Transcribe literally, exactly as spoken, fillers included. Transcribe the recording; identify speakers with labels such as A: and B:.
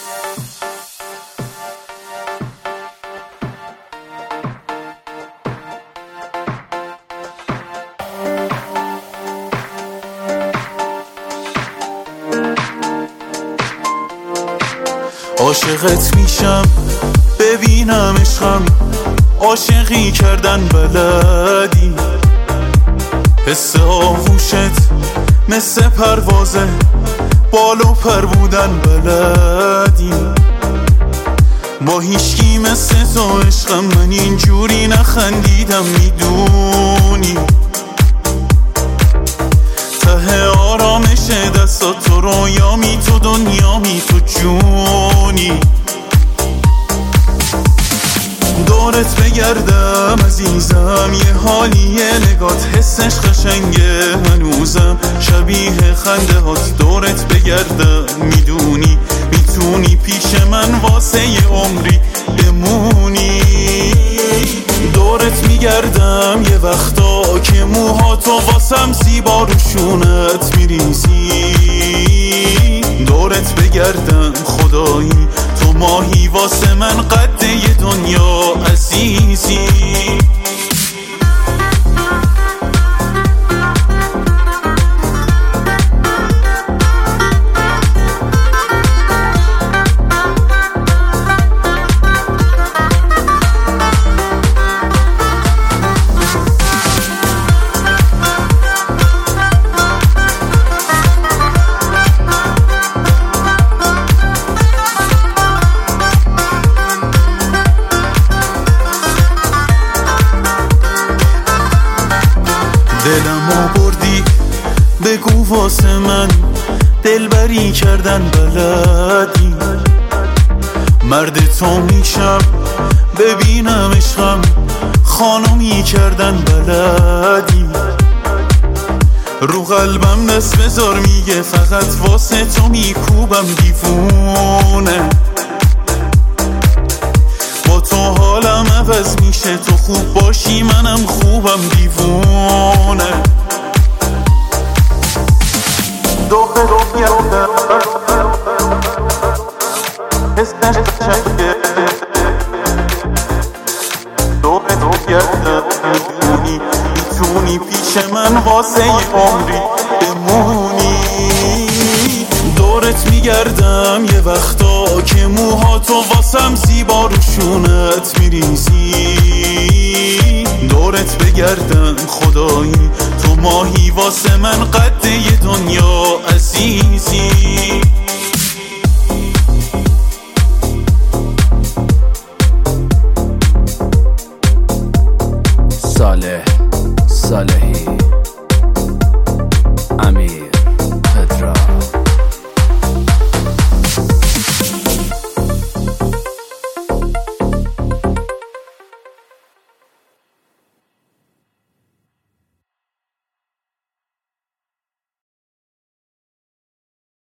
A: عاشقت میشم ببینم عشقم، عاشقی کردن بلدی، حس آغوشت مثل پروازه، بال و پر بودن بلدی. با هیچکی مثل تو عشقم من اینجوری نخندیدم، میدونی ته آرامش دستات تو رویامی، تو دنیامی، تو جونی. دورت بگردم عزیزم، یه حالیه نگات، حسش قشنگه هنوزم، شبیه خنده هات. دورت بگردم میدونی میتونی پیش من واسه یه عمری بمونی. دورت میگردم یه وقتا که موهاتو واسم زیبا روشونت میریزی. دورت بگردم خدایی تو ماهی واسه من قد یه دنیا عزیزی. دلمو بردی بگو واسه من، دلبری کردن بلدی. مرد تو میشم ببینم عشقم، خانمی کردن بلدی. رو قلبم دست بذار میگه فقط واسه تو میکوبم دیوونه. با تو حالم عوض میشه، تو خوب باشی منم خوبم دیوونه. دوخه دوخه حسنش قشنگه، دوخه دوخه میتونی میتونی پیش من واسه یه عمری بمونی. دورت میگردم یه وقتا که موهاتو واسم زیبا روشونت میریزی. دورت بگردم خدایی تو ماهی واسه من قد یه دنیا عزیزی.
B: صالح صالحی امیر